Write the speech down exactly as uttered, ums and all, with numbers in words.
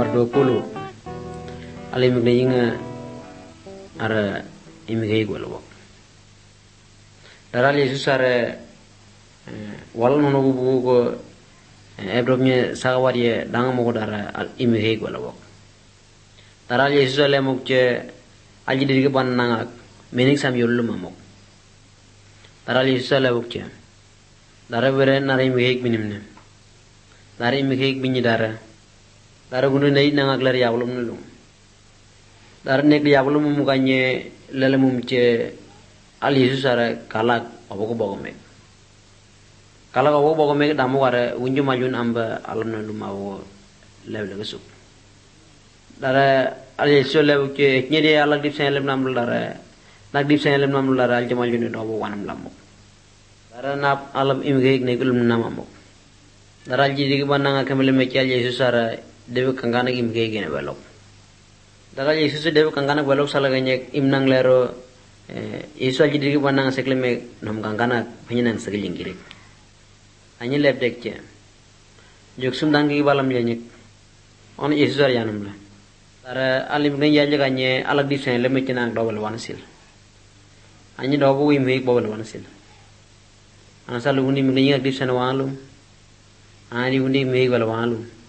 nomor dua puluh. Alim inga ara imigay gol wak. Daral Yesus ara wal nono bubu ko ebromnya sagawari danga mo dara imigay gol wak. Daral Yesus ale mukje aji diri ke ban nangak mening sam yollu mamok. Daral Yesus ale mukje dara bere nara imigay binimne. Dara imigay binyi dara. Dara gunu nei nangak lari yablum nulung. Dara nek yablum mukanye lele mumche al Yesus ara kalak oboko bogome. Kalak oboko bogome damu ara unju majun amba alam nulum awo level kesuk. Dara al Yesus le uke nyedi alak dip sen namul dara nak dip sen namul dara al jamal junu dobo wanam lamuk. Dara nap alam imgek nekulum namamuk. Dara al jidi bananga kamele mechi al Yesus ara dewe kangana imgek ne belok. Dara Yesus dewe kangana belok salaganya imnang lero Yesus al jidi bananga sekleme nom kangana penyenan segeling kiri. Hanya lebdek je. Joksum dangi balam jenyek. On Yesus ar yanum la. Dara alim ngi yanje kanye alak di sen leme cinang dobel wansil. Hanya dobo imgek bobel wansil. Anasa luguni ngi ngi di sen walum. Ani undi imgek bal walum.